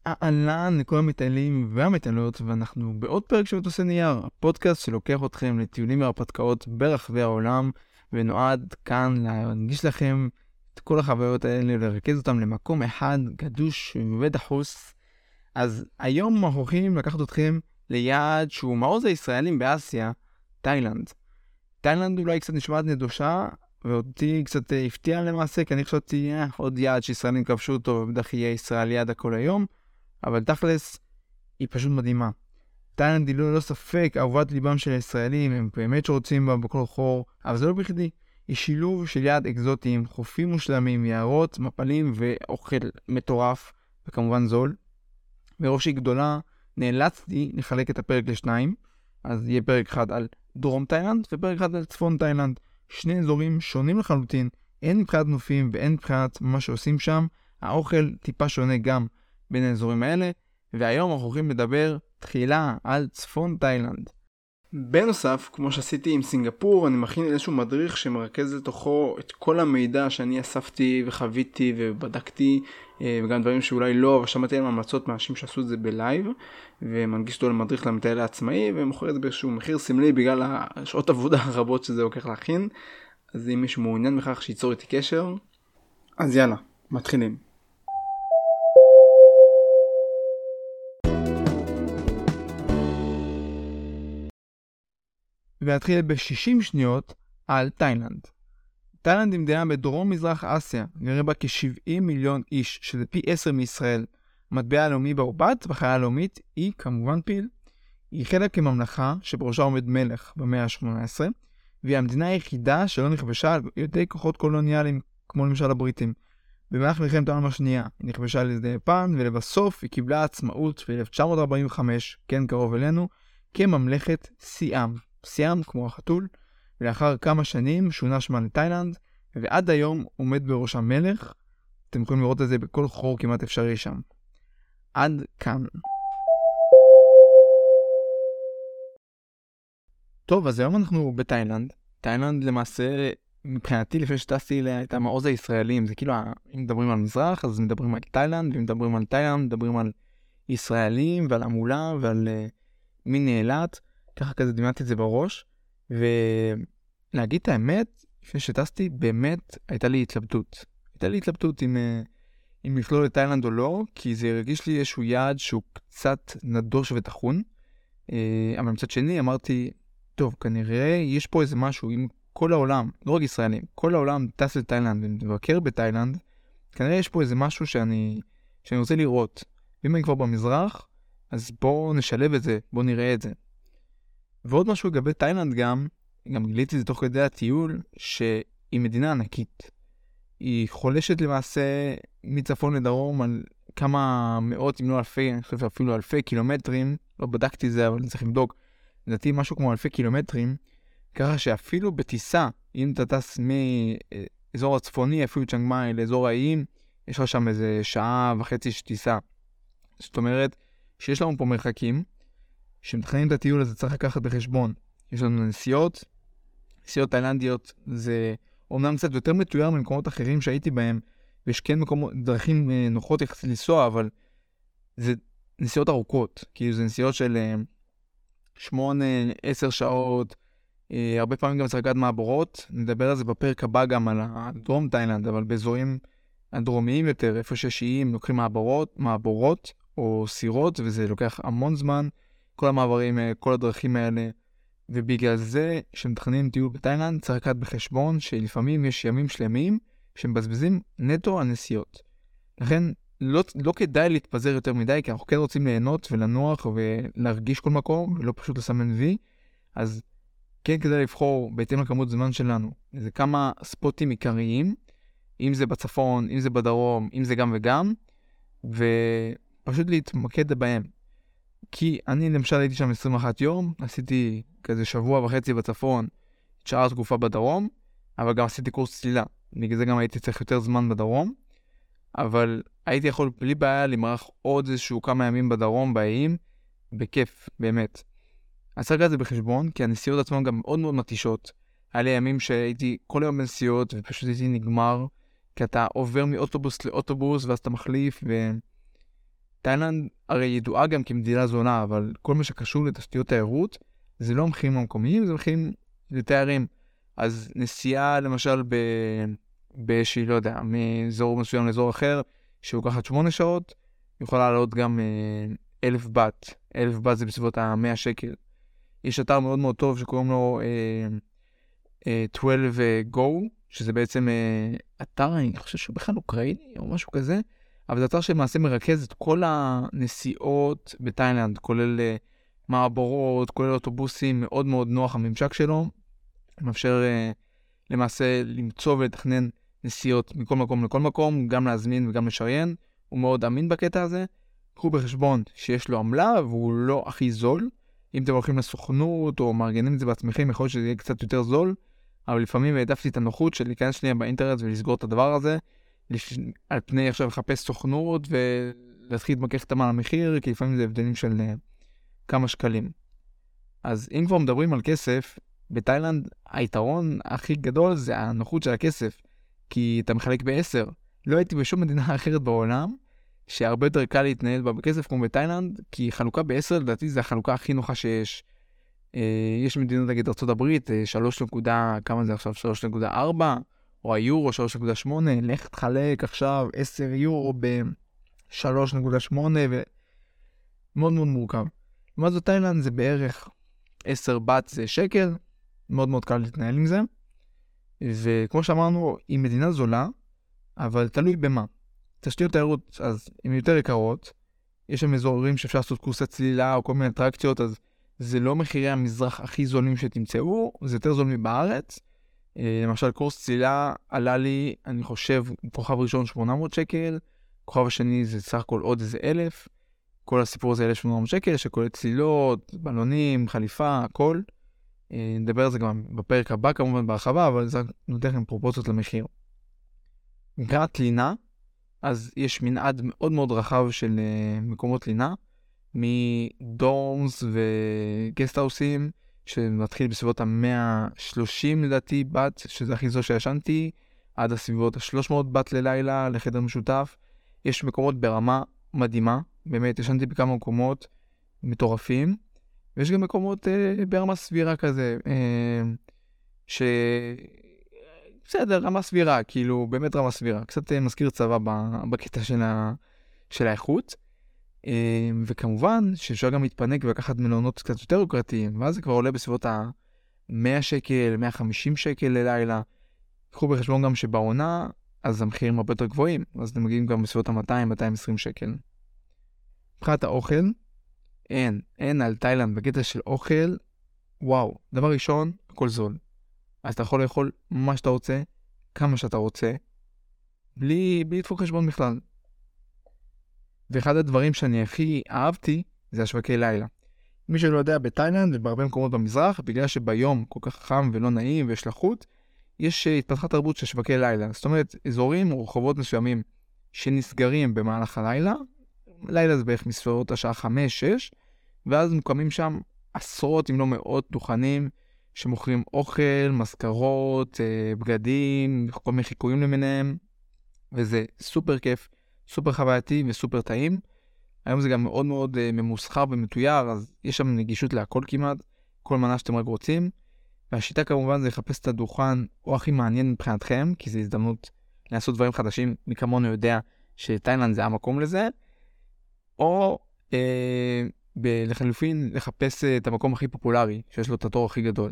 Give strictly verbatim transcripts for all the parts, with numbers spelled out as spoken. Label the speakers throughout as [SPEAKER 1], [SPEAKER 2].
[SPEAKER 1] אהלן לכל המטיילים והמטיילות, ואנחנו בעוד פרק של מטוסי נייר, הפודקאסט שלוקח אתכם לטיולים והרפתקאות ברחבי העולם, ונועד כאן להנגיש לכם את כל החוויות האלה, לרכז אותם למקום אחד גדוש ודחוס. אז היום אנחנו הולכים לקחת אתכם ליעד שהוא מעוז הישראלים באסיה, תאילנד. תאילנד אולי קצת נשמעת נדושה, ואותי קצת הפתיע למעשה, כי אני חשבתי אה, עוד יעד שישראלים כבשו אותו, ובטח יהיה ישראל יעד הכל היום. אבל תכלס, היא פשוט מדהימה. תאילנד היא לא, לא ספק אהובת ליבם של הישראלים, הם באמת שרוצים בה בכל חור, אבל זה לא בכדי. היא שילוב של יעד אקזוטיים, חופים מושלמים, יערות, מפלים ואוכל מטורף, וכמובן זול. מרוב שהיא גדולה, נאלצתי לחלק את הפרק לשניים, אז יהיה פרק אחד על דרום תאילנד, ופרק אחד על צפון תאילנד. שני אזורים שונים לחלוטין, אין מבחינת נופים ואין מבחינת מה שעושים שם, האוכל טיפה שונה גם בין האזורים האלה, והיום אנחנו הולכים לדבר תחילה על צפון תאילנד. בנוסף, כמו שעשיתי עם סינגפור, אני מכין איזשהו מדריך שמרכז לתוכו את כל המידע שאני אספתי וחוויתי ובדקתי, וגם דברים שאולי לא, אבל שמעתי להם המלצות מאנשים שעשו את זה בלייב, ומנגיש אותו למדריך למטייל העצמאי, ומוכר את זה באיזשהו מחיר סמלי בגלל השעות עבודה הרבות שזה לוקח להכין. אז אם מישהו מעוניין בכך שייצור איתי קשר, אז יאללה, מתחילים. ואתחיל ב-שישים שניות על תאילנד. תאילנד היא מדינה בדרום מזרח אסיה, גרה בה כ-שבעים מיליון איש, שזה פי עשר מישראל. מטבע הלאומי בעובת בחיה הלאומית היא כמובן פיל. היא חלק מממלכה שבראשה עומד מלך במאה ה-שמונה עשרה, והיא המדינה היחידה שלא נכבשה על ידי כוחות קולוניאליים, כמו למשל הבריטים. במהלך מלחמת העולם השנייה היא נכבשה על ידי יפן, ולבסוף היא קיבלה עצמאות ב-אלף תשע מאות ארבעים וחמש, כן קרוב אלינו, כממלכת סיאם. סיאם כמו החתול, ולאחר כמה שנים שונה שמה לתאילנד, ועד היום עומד בראש המלך. אתם יכולים לראות את זה בכל חור כמעט אפשרי שם. עד כאן. טוב, אז היום אנחנו בתאילנד. תאילנד למעשה, מבחינתי לפני שטסתי אליה, הייתה מעוז הישראלים. זה כאילו, אם מדברים על מזרח, אז מדברים על תאילנד, ואם מדברים על תאילנד, מדברים על ישראלים, ועל עמולה, ועל uh, מי נעלת. ככה כזה דמיינתי את זה בראש. ולהגיד את האמת, לפני שטסתי, באמת הייתה לי התלבטות. הייתה לי התלבטות אם, אם לכלול לתאילנד או לא, כי זה הרגיש לי איזשהו יעד שהוא קצת נדוש ותחון. אבל מצד שני אמרתי, טוב, כנראה יש פה איזה משהו, אם כל העולם, לא רק ישראלים, כל העולם טס לתאילנד ומבקר בתאילנד, כנראה יש פה איזה משהו שאני, שאני רוצה לראות. ואם אני כבר במזרח, אז בואו נשלב את זה, בואו נראה את זה. ועוד משהו לגבי תאילנד גם, גם גיליתי את זה תוך כדי הטיול, שהיא מדינה ענקית. היא חולשת למעשה מצפון לדרום על כמה מאות, אם לא אלפי, אני חושב אפילו אלפי קילומטרים, לא בדקתי זה, אבל אני צריך לבדוק, לדעתי משהו כמו אלפי קילומטרים, ככה שאפילו בטיסה, אם אתה טס מאזור הצפוני, אפילו צ'אנג מאי, לאזור האיים, יש לך שם איזה שעה וחצי שטיסה. זאת אומרת, שיש לנו פה מרחקים, שמתכננים את הטיול הזה צריך לקחת בחשבון. יש לנו נסיעות, נסיעות תאילנדיות, זה אומנם קצת יותר מתויר ממקומות אחרים שהייתי בהם, ויש כן מקומות, דרכים נוחות יחסית לנסוע, אבל זה נסיעות ארוכות, כאילו זה נסיעות של שמונה, עשר שעות, הרבה פעמים גם צריך לקחת מעבורות, נדבר על זה בפרק הבא גם על הדרום תאילנד, אבל באזורים הדרומיים יותר, איפה שיש איים, לוקחים מעבורות, מעבורות או סירות, וזה לוקח המון זמן, כל המעברים, כל הדרכים האלה, ובגלל זה שמתכננים טיול בתאילנד צריך לקחת בחשבון שלפעמים יש ימים שלמים שמבזבזים נטו על נסיעות. לכן לא, לא כדאי להתפזר יותר מדי, כי אנחנו כן רוצים ליהנות ולנוח ולהרגיש כל מקום, ולא פשוט לסמן וי, אז כן כדאי לבחור בהתאם לכמות זמן שלנו. זה כמה ספוטים עיקריים, אם זה בצפון, אם זה בדרום, אם זה גם וגם, ופשוט להתמקד בהם. כי אני למשל הייתי שם עשרים ואחד יום, עשיתי כזה שבוע וחצי בצפון, שעה תקופה בדרום, אבל גם עשיתי קורס צלילה. בגלל זה גם הייתי צריך יותר זמן בדרום, אבל הייתי יכול בלי בעיה למרח עוד איזשהו כמה ימים בדרום, באיים, בכיף, באמת. אז צריך את זה בחשבון, כי הנסיעות עצמן גם מאוד מאוד מתישות. היה לי ימים שהייתי כל היום בנסיעות, ופשוט הייתי נגמר, כי אתה עובר מאוטובוס לאוטובוס, ואז אתה מחליף, ו... תאילנד הרי ידועה גם כמדינה זונה, אבל כל מה שקשור לתשתיות תיירות, זה לא מחירים המקומיים, זה מחירים לתיירים. אז נסיעה למשל ב... באיזושהי, לא יודע, מאזור מסוים לאזור אחר, שלוקחת שמונה שעות, יכולה לעלות גם אה, אלף בת. אלף בת זה בסביבות ה-מאה שקל. יש אתר מאוד מאוד טוב שקוראים לו אה, אה, שתים עשרה גו, שזה בעצם אה, אתר, אני חושב שהוא בכלל אוקראיני או משהו כזה, אבל זה אתר שלמעשה מרכז את כל הנסיעות בתאילנד, כולל אה, מעבורות, כולל אוטובוסים, מאוד מאוד נוח הממשק שלו, מאפשר אה, למעשה למצוא ולתכנן נסיעות מכל מקום לכל מקום, גם להזמין וגם לשריין, הוא מאוד אמין בקטע הזה. קחו בחשבון שיש לו עמלה והוא לא הכי זול, אם אתם הולכים לסוכנות או מארגנים את זה בעצמכם, יכול להיות שזה יהיה קצת יותר זול, אבל לפעמים העדפתי את הנוחות של להיכנס שנייה באינטרנט ולסגור את הדבר הזה, על פני עכשיו לחפש סוכנות ולהתחיל להתמקח איתם על המחיר, כי לפעמים זה הבדלים של כמה שקלים. אז אם כבר מדברים על כסף, בתאילנד היתרון הכי גדול זה הנוחות של הכסף, כי אתה מחלק בעשר. לא הייתי בשום מדינה אחרת בעולם, שהרבה יותר קל להתנהל בה בכסף כמו בתאילנד, כי חלוקה בעשר לדעתי זה החלוקה הכי נוחה שיש. יש מדינות נגיד ארצות הברית, שלוש נקודה, כמה זה עכשיו? שלוש נקודה ארבע, או היורו שלוש נקודה שמונה, לך תחלק עכשיו עשר יורו ב-שלוש נקודה שמונה, ומאוד מאוד מורכב. מה זאת תאילנד? זה בערך עשר בת זה שקל, מאוד מאוד קל להתנהל עם זה, וכמו שאמרנו, היא מדינה זולה, אבל תלוי במה. תשתיות תיירות, אז הן יותר יקרות, יש שם אזורים שאפשר לעשות קורסי צלילה או כל מיני אטרקציות, אז זה לא מחירי המזרח הכי זולים שתמצאו, זה יותר זול מבארץ. למשל קורס צלילה עלה לי, אני חושב, כוכב ראשון שמונה מאות שקל, כוכב השני זה סך הכל עוד איזה אלף, כל הסיפור הזה אלף שמונה מאות שקל, שכולל צלילות, בלונים, חליפה, הכל. נדבר על זה גם בפרק הבא כמובן בהרחבה, אבל זה נותן לכם פרופורציות למחיר. מבחינת לינה, אז יש מנעד מאוד מאוד רחב של מקומות לינה, מדורמס וגסטהאוסים, שמתחיל בסביבות ה-מאה ושלושים לדעתי בת, שזה הכי זו שישנתי, עד הסביבות ה-שלוש מאות בת ללילה, לחדר משותף. יש מקומות ברמה מדהימה, באמת ישנתי בכמה מקומות מטורפים, ויש גם מקומות אה, ברמה סבירה כזה, אה, ש... בסדר, רמה סבירה, כאילו באמת רמה סבירה, קצת אה, מזכיר צבא בקטע של, ה... של האיכות, אה, וכמובן שאפשר גם להתפנק ולקחת מלונות קצת יותר יוקרתיים, ואז זה כבר עולה בסביבות ה-מאה שקל, מאה וחמישים שקל ללילה. קחו בחשבון גם שבעונה, אז המחירים הרבה יותר גבוהים, אז אתם מגיעים גם בסביבות ה-מאתיים מאתיים ועשרים שקל. מבחינת האוכל, אין, אין על תאילנד בקטע של אוכל, וואו, דבר ראשון, הכל זול. אז אתה יכול לאכול מה שאתה רוצה, כמה שאתה רוצה, בלי, בלי לדפוק חשבון בכלל. ואחד הדברים שאני הכי אהבתי, זה השווקי לילה. מי שלא יודע, בתאילנד ובהרבה מקומות במזרח, בגלל שביום כל כך חם ולא נעים ויש לחות, יש התפתחה תרבות של שווקי לילה. זאת אומרת, אזורים או רחובות מסוימים שנסגרים במהלך הלילה, לילה זה בערך מספרות השעה חמש שש, ואז מוקמים שם עשרות אם לא מאות דוכנים שמוכרים אוכל, מזכרות, בגדים, כל מיני חיקויים למיניהם, וזה סופר כיף, סופר חווייתי וסופר טעים. היום זה גם מאוד מאוד ממוסחר ומתויר, אז יש שם נגישות להכל כמעט, כל מנה שאתם רק רוצים, והשיטה כמובן זה לחפש את הדוכן או הכי מעניין מבחינתכם, כי זו הזדמנות לעשות דברים חדשים, מי כמונו יודע שתאילנד זה המקום לזה, או אה, לחלופין לחפש את המקום הכי פופולרי, שיש לו את התור הכי גדול.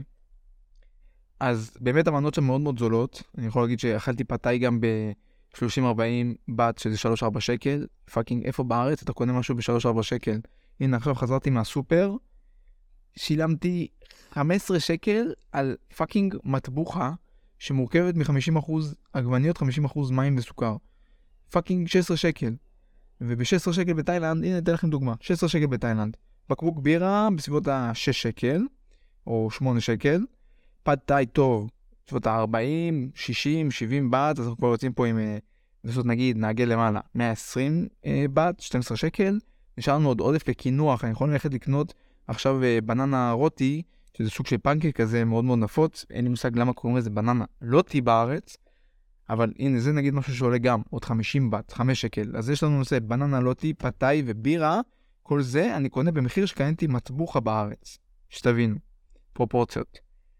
[SPEAKER 1] אז באמת המנות שם מאוד מאוד זולות, אני יכול להגיד שאכלתי פתאי גם ב-שלושים ארבעים בת, שזה שלוש ארבע שקל, פאקינג איפה בארץ אתה קונה משהו ב-שלוש ארבע שקל? הנה עכשיו חזרתי מהסופר, שילמתי חמישה עשר שקל על פאקינג מטבוחה, שמורכבת מ-חמישים אחוז עגבניות, חמישים אחוז מים וסוכר. פאקינג שש עשרה שקל. וב-שש עשרה שקל בתאילנד, הנה אתן לכם דוגמה, שש עשרה שקל בתאילנד. בקבוק בירה בסביבות ה-שש שקל, או שמונה שקל. פד תאי טוב, בסביבות ה-ארבעים, שישים, שבעים בת, אז אנחנו כבר יוצאים פה עם, בסביבות נגיד, נעגל למעלה, מאה ועשרים בת, שתים עשרה שקל. נשאר לנו עוד עודף לקינוח, אני יכול ללכת לקנות עכשיו בננה רוטי, שזה סוג של פנקק כזה מאוד מאוד נפוץ, אין לי מושג למה קוראים לזה בננה לוטי בארץ, אבל הנה, זה נגיד משהו שעולה גם עוד חמישים בת, חמש שקל. אז יש לנו נושא בננה לוטי, פתאי ובירה. כל זה אני קונה במחיר שקניתי מטבוחה בארץ. שתבינו, פרופורציות.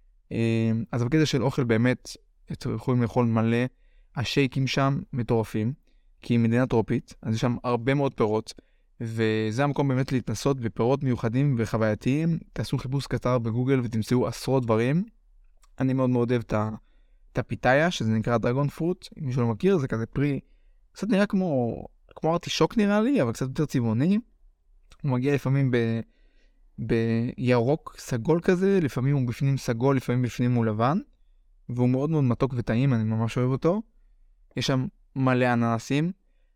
[SPEAKER 1] אז בקטע של אוכל באמת, אתם יכולים לאכול מלא. השייקים שם מטורפים, כי היא מדינה טרופית, אז יש שם הרבה מאוד פירות, וזה המקום באמת להתנסות בפירות מיוחדים וחווייתיים. תעשו חיפוש קצר בגוגל ותמצאו עשרות דברים. אני מאוד מאוד אוהב את ה... את הפיתאיה, שזה נקרא דרגון פרוט, אם מישהו לא מכיר, זה כזה פרי, קצת נראה כמו, כמו ארטישוק נראה לי, אבל קצת יותר צבעוני. הוא מגיע לפעמים ב, בירוק סגול כזה, לפעמים הוא בפנים סגול, לפעמים בפנים הוא לבן, והוא מאוד מאוד מתוק וטעים, אני ממש אוהב אותו. יש שם מלא אננסים,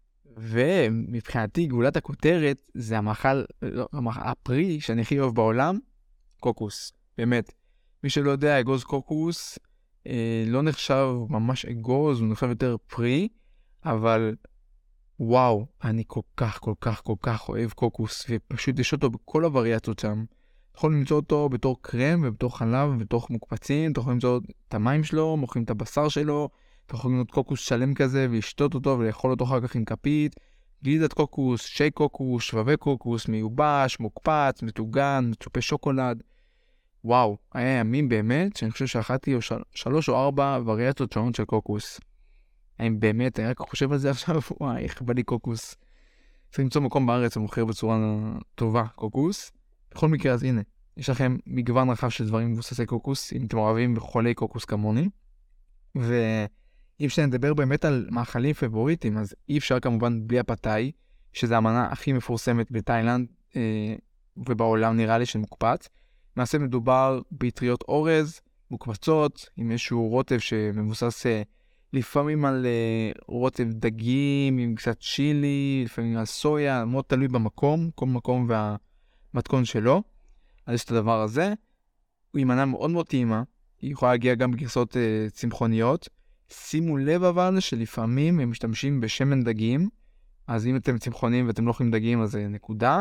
[SPEAKER 1] ומבחינתי גאולת הכותרת, זה המאכל, לא, הפרי שאני הכי אוהב בעולם, קוקוס, באמת. מי שלא יודע, אגוז קוקוס, לא נחשב ממש אגוז, הוא נחשב יותר פרי, אבל וואו, אני כל כך, כל כך, כל כך אוהב קוקוס, ופשוט יש אותו בכל הווריאציות שם. אתה יכול למצוא אותו בתור קרם, ובתור חלב, ובתור מוקפצים, אתה יכול למצוא את המים שלו, מוכרים את הבשר שלו, אתה יכול למצוא קוקוס שלם כזה, ולשתות אותו, ולאכול אותו אחר כך עם כפית, גלידת קוקוס, שייק קוקוס, שבבי קוקוס, מיובש, מוקפץ, מטוגן, מצופה שוקולד. וואו, היה ימים באמת שאני חושב שאחתי או של... שלוש או ארבע וריאציות שונות של קוקוס. האם באמת, אני רק חושב על זה עכשיו, וואי, איך בא לי קוקוס. צריך למצוא מקום בארץ ומוכר בצורה טובה קוקוס. בכל מקרה, אז הנה, יש לכם מגוון רחב של דברים מבוססי קוקוס, אם אתם אוהבים וחולי קוקוס כמוני. ואם שנדבר באמת על מאכלים פבוריטים, אז אי אפשר כמובן בלי הפתאי, שזה המנה הכי מפורסמת בתאילנד, אה, ובעולם נראה לי שמוקפץ. למעשה מדובר ביטריות אורז, מוקפצות, עם איזשהו רוטב שמבוסס לפעמים על רוטב דגים, עם קצת צ'ילי, לפעמים על סויה, מאוד תלוי במקום, כל מקום והמתכון שלו. אז יש את הדבר הזה. היא מנה מאוד מאוד טעימה, היא יכולה להגיע גם בגרסות uh, צמחוניות. שימו לב אבל שלפעמים הם משתמשים בשמן דגים, אז אם אתם צמחונים ואתם לא אוכלים דגים, אז זה נקודה.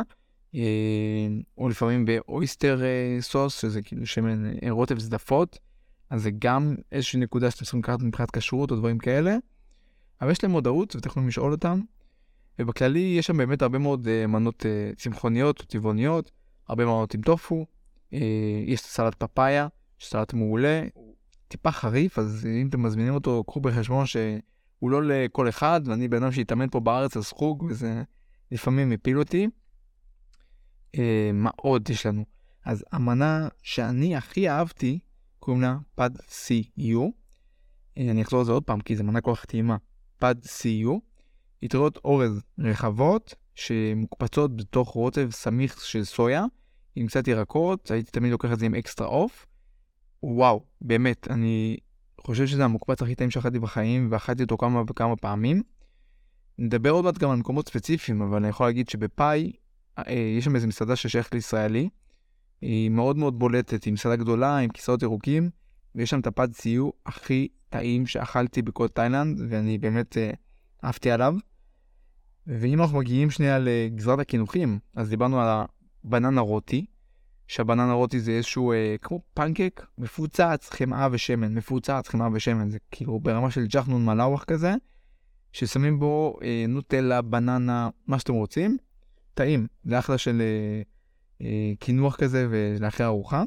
[SPEAKER 1] או לפעמים באויסטר סוס, שזה כאילו שמן רוטב זדפות, אז זה גם איזושהי נקודה שאתם צריכים לקחת מבחינת כשרות או דברים כאלה. אבל יש להם מודעות ואתם יכולים לשאול אותם. ובכללי יש שם באמת הרבה מאוד uh, מנות uh, צמחוניות או טבעוניות, הרבה מנות עם טופו, uh, יש סלט פפאיה, סלט מעולה, טיפה חריף, אז אם אתם מזמינים אותו, קחו בחשבון שהוא לא לכל אחד, ואני בן אדם שהתאמן פה בארץ אז חוג, וזה לפעמים מפיל אותי. Uh, מה עוד יש לנו? אז המנה שאני הכי אהבתי, קוראים לה פד סי יו. Uh, אני אחזור על זה עוד פעם, כי זו מנה כל כך טעימה. פד סי יו. יתרות אורז רחבות, שמוקפצות בתוך רוטב סמיך של סויה, עם קצת ירקות, הייתי תמיד לוקח את זה עם אקסטרה אוף. וואו, באמת, אני חושב שזה המוקפץ הכי טעים שאכלתי בחיים, ואכלתי אותו כמה וכמה פעמים. נדבר עוד מעט גם על מקומות ספציפיים, אבל אני יכול להגיד שבפאי, יש שם איזו מסעדה ששייכת לישראלי, היא מאוד מאוד בולטת, היא מסעדה גדולה, עם כיסאות ירוקים, ויש שם את הפד סי יו הכי טעים שאכלתי בכל תאילנד, ואני באמת אה, אהבתי עליו. ואם אנחנו מגיעים שנייה לגזרת הכינוחים, אז דיברנו על הבננה רוטי, שהבננה רוטי זה איזשהו אה, כמו פנקק, מפוצץ, חמאה ושמן, מפוצץ, חמאה ושמן, זה כאילו ברמה של ג'חנון מלאווח כזה, ששמים בו אה, נוטלה, בננה, מה שאתם רוצים, טעים, זה אחלה של אה, אה, כינוח כזה ולאחרי ארוחה.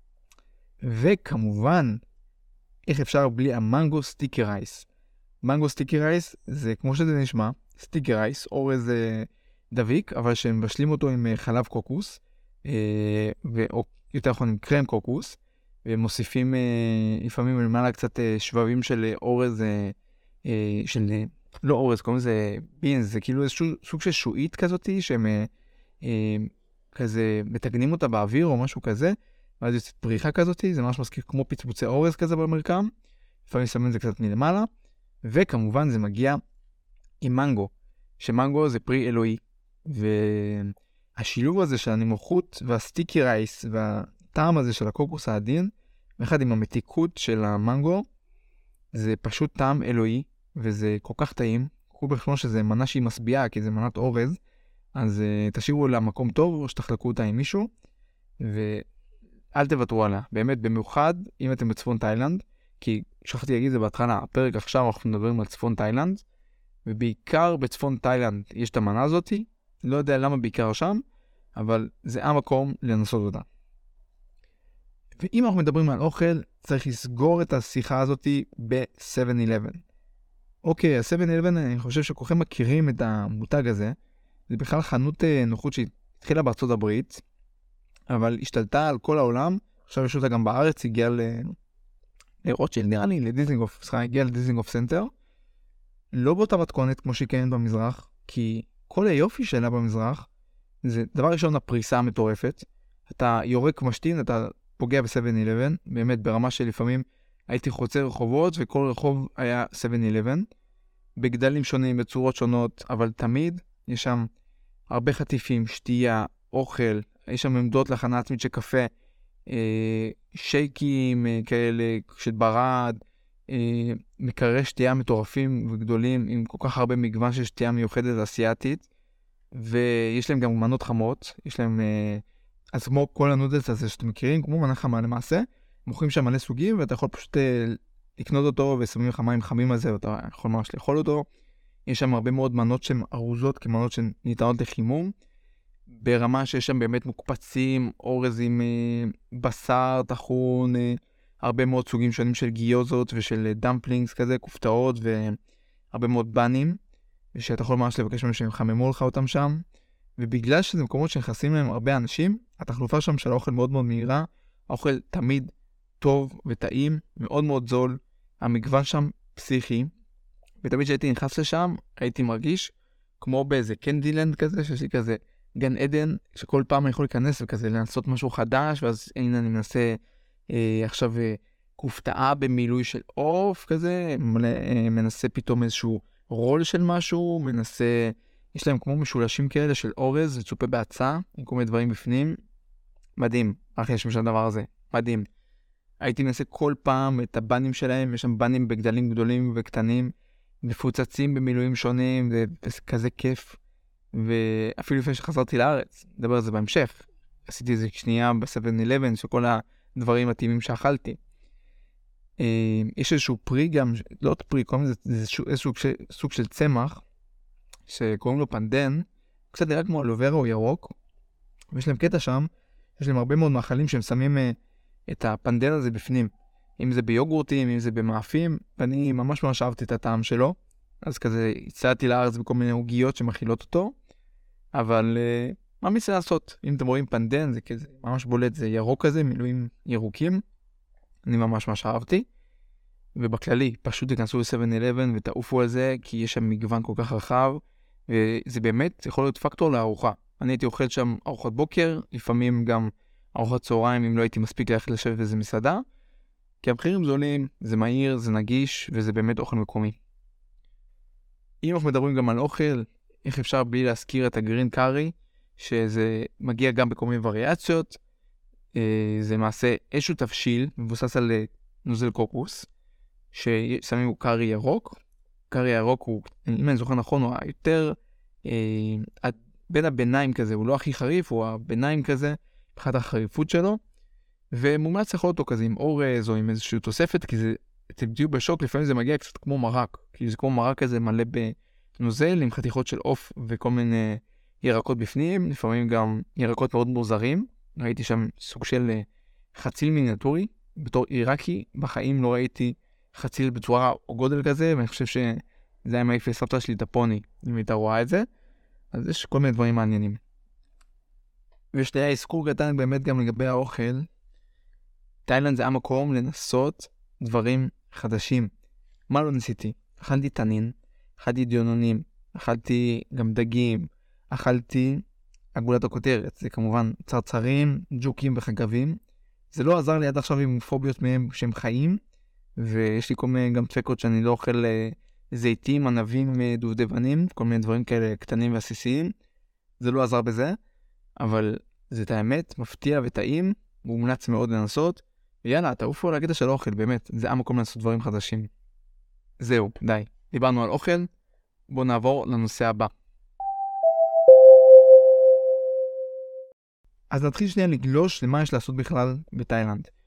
[SPEAKER 1] וכמובן, איך אפשר בלי המנגו סטיקי רייס. מנגו סטיקי רייס זה כמו שזה נשמע, סטיקי רייס, אורז אה, דביק, אבל שהם מבשלים אותו עם אה, חלב קוקוס, אה, או יותר נכון עם קרם קוקוס, ומוסיפים אה, לפעמים למעלה קצת אה, שבבים של אה, אורז, אה, אה, של... אה, לא אורז, קוראים לזה בינס, זה כאילו איזשהו סוג של שועית כזאת, שהם אה, אה, כזה מתגנים אותה באוויר או משהו כזה, ואז יוצאת פריחה כזאת, זה ממש מזכיר כמו פצפוצי אורז כזה במרקם, לפעמים שמים את זה קצת מלמעלה, וכמובן זה מגיע עם מנגו, שמנגו זה פרי אלוהי, והשילוב הזה של הנמוכות והסטיקי רייס, והטעם הזה של הקוקוס העדין, ואחד עם המתיקות של המנגו, זה פשוט טעם אלוהי, וזה כל כך טעים. קחו בחשבון שזה מנה שהיא מסביעה, כי זה מנת אורז, אז uh, תשאירו לה מקום טוב, או שתחלקו אותה עם מישהו, ואל תוותרו עליה. באמת, במיוחד, אם אתם בצפון תאילנד, כי שכחתי להגיד את זה בהתחלה, הפרק עכשיו אנחנו מדברים על צפון תאילנד, ובעיקר בצפון תאילנד יש את המנה הזאתי, לא יודע למה בעיקר שם, אבל זה המקום לנסות אותה. ואם אנחנו מדברים על אוכל, צריך לסגור את השיחה הזאתי ב-סבן אלבן. אוקיי, ה-סבן אלבן, אני חושב שכולכם מכירים את המותג הזה, זה בכלל חנות נוחות שהתחילה בארצות הברית, אבל השתלטה על כל העולם, עכשיו יש אותה גם בארץ, הגיעה ל... לרוטשילד, נראה לי, לדיזינגוף, סליחה, הגיעה לדיזינגוף סנטר, לא באותה מתכונת כמו שהיא קיימת במזרח, כי כל היופי שלה במזרח, זה דבר ראשון הפריסה המטורפת, אתה יורק משתין, אתה פוגע ב-סבן אלבן, באמת ברמה שלפעמים הייתי חוצה רחובות, וכל רחוב היה סבן אלבן, בגדלים שונים, בצורות שונות, אבל תמיד יש שם הרבה חטיפים, שתייה, אוכל, יש שם עמדות להכנה עצמית של קפה, אה, שייקים אה, כאלה של ברד, אה, מקררי שתייה מטורפים וגדולים, עם כל כך הרבה מגוון של שתייה מיוחדת אסיאתית, ויש להם גם מנות חמות, יש להם, אה, אז כמו כל הנודלס הזה שאתם מכירים, כמו מנה חמה למעשה, מוכרים שם מלא סוגים, ואתה יכול פשוט אה, לקנות אותו, ושמים לך מים חמים על זה, ואתה יכול ממש לאכול אותו. יש שם הרבה מאוד מנות שהן ארוזות, כמנות שניתנות לחימום, ברמה שיש שם באמת מוקפצים, אורז עם אה, בשר, טחון, אה, הרבה מאוד סוגים שונים של גיוזות ושל דמפלינגס כזה, כופתאות והרבה מאוד בנים, ושאתה יכול ממש לבקש מהם שהם חממו לך אותם שם, ובגלל שזה מקומות שנכנסים להם הרבה אנשים, התחלופה שם של האוכל מאוד מאוד מהירה, האוכל תמיד טוב וטעים, מאוד מאוד זול, המגוון שם פסיכי, ותמיד שהייתי נכנס לשם, הייתי מרגיש כמו באיזה קנדילנד כזה, שיש לי כזה גן עדן, שכל פעם אני יכול להיכנס וכזה לנסות משהו חדש, ואז הנה אני מנסה אה, עכשיו אה, כופתאה במילוי של אוף כזה, אה, מנסה פתאום איזשהו רול של משהו, מנסה, יש להם כמו משולשים כאלה של אורז, וצופה בהצעה, עם כל מיני דברים בפנים, מדהים, אחי יש משל דבר הזה, מדהים. הייתי מנסה כל פעם את הבנים שלהם, יש שם בנים בגדלים גדולים וקטנים, מפוצצים במילואים שונים, זה, זה כזה כיף. ואפילו לפני שחזרתי לארץ, נדבר על זה בהמשך, עשיתי איזה שנייה ב-סבן אלבן, שכל הדברים הטעימים שאכלתי. יש איזשהו פרי גם, לא עוד פרי, קוראים לזה, זה איזשהו סוג של צמח, שקוראים לו פנדן, קצת נראה כמו אלוברה או ירוק, ויש להם קטע שם, יש להם הרבה מאוד מאכלים שהם שמים את הפנדן הזה בפנים, אם זה ביוגורטים, אם זה במאפים, ואני ממש ממש אהבתי את הטעם שלו, אז כזה הצעתי לארץ בכל מיני עוגיות שמכילות אותו, אבל uh, מה מיסה לעשות? אם אתם רואים פנדן, זה כזה ממש בולט, זה ירוק כזה, מילואים ירוקים, אני ממש ממש אהבתי, ובכללי, פשוט תיכנסו ל-סבן אלבן ותעופו על זה, כי יש שם מגוון כל כך רחב, וזה באמת יכול להיות פקטור לארוחה. אני הייתי אוכל שם ארוחת בוקר, לפעמים גם ארוחת צהריים, אם לא הייתי מספיק ללכת לשבת באיזה מסעדה, כי המחירים זולים, זה מהיר, זה נגיש, וזה באמת אוכל מקומי. אם אנחנו מדברים גם על אוכל, איך אפשר בלי להזכיר את הגרין קארי, שזה מגיע גם בכל מיני וריאציות, זה למעשה איזשהו תבשיל, מבוסס על נוזל קוקוס, ששמים הוא קארי ירוק. קארי ירוק הוא, אם אני זוכר נכון, הוא יותר, אה, בין הביניים כזה, הוא לא הכי חריף, הוא הביניים כזה, מבחינת החריפות שלו, ומומלץ לאכול אותו כזה עם אורז או עם איזושהי תוספת, כי זה, אתם תהיו בשוק, לפעמים זה מגיע קצת כמו מרק, כי זה כמו מרק כזה מלא בנוזל, עם חתיכות של עוף וכל מיני ירקות בפנים, לפעמים גם ירקות מאוד מוזרים. ראיתי שם סוג של חציל מיניאטורי, בתור עיראקי, בחיים לא ראיתי חציל בצורה או גודל כזה, ואני חושב שזה היה מעיף לסבתא שלי את הפוני, אם הייתה רואה את זה. אז יש כל מיני דברים מעניינים. ויש לי אזכור קטן באמת גם לגבי האוכל. תאילנד זה המקום לנסות דברים חדשים. מה לא ניסיתי? אכלתי תנין, אכלתי דיונונים, אכלתי גם דגים, אכלתי עגולת הכותרת. זה כמובן צרצרים, ג'וקים וחגבים. זה לא עזר לי עד עכשיו עם פוביות מהם שהם חיים, ויש לי כל מיני גם דפקות שאני לא אוכל זיתים, ענבים, דובדבנים, כל מיני דברים כאלה קטנים ועסיסיים. זה לא עזר בזה, אבל זה את האמת, מפתיע וטעים, מומלץ מאוד לנסות, ויאללה, תעופו על הקטע של אוכל, באמת, זה המקום לעשות דברים חדשים. זהו, די. דיברנו על אוכל, בואו נעבור לנושא הבא. אז נתחיל שנייה לגלוש למה יש לעשות בכלל בתאילנד.